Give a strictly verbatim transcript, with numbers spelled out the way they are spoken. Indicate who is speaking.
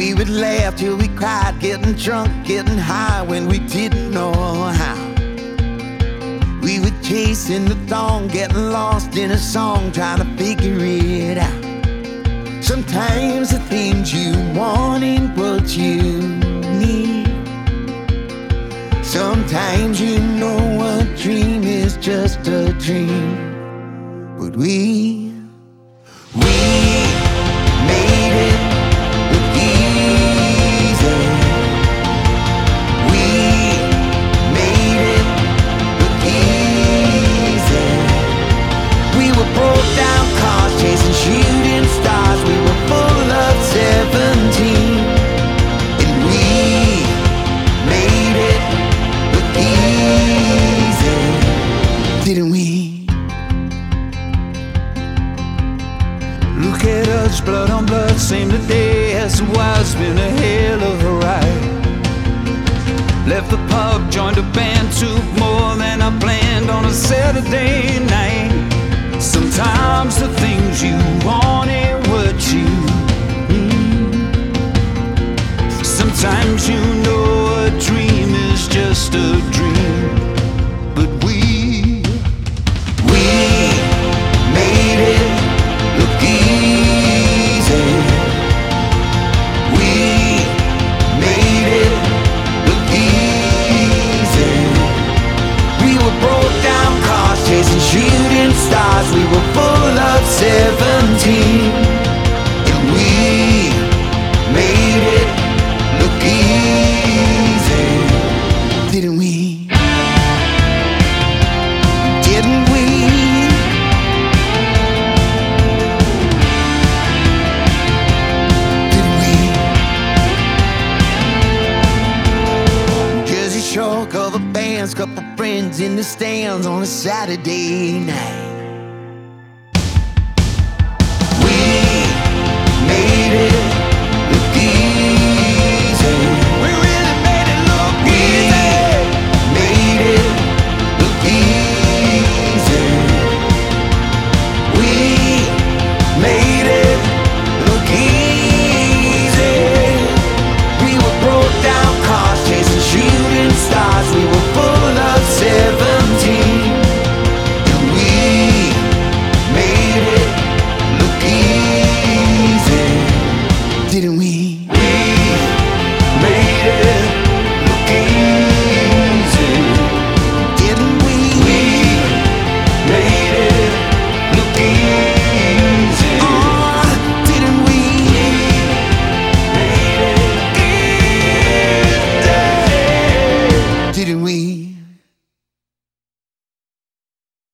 Speaker 1: We would laugh till we cried, getting drunk, getting high when we didn't know how. We were chasing the thong, getting lost in a song, trying to figure it out. Sometimes the things you want ain't what you need. Sometimes you know a dream is just a dream. But we, we made it look easy. We made it look easy. We were broke down cars chasing shooting stars. We were full of seventeen. And we made it look easy, didn't we?
Speaker 2: Look at us, blood on blood, same today as it was. Been a hell of a ride. Left the pub, joined a band, took more than I planned on a Saturday night. Sometimes the things you want ain't what you need. Sometimes you know a dream is just a dream. But we,
Speaker 1: we made it look easy. We made it look easy. We were broke down cars chasing shooting stars. We were full of seventeen. And we made it look easy, didn't we? Didn't we? Jersey Shore cover bands, couple friends in the stands on a Saturday night.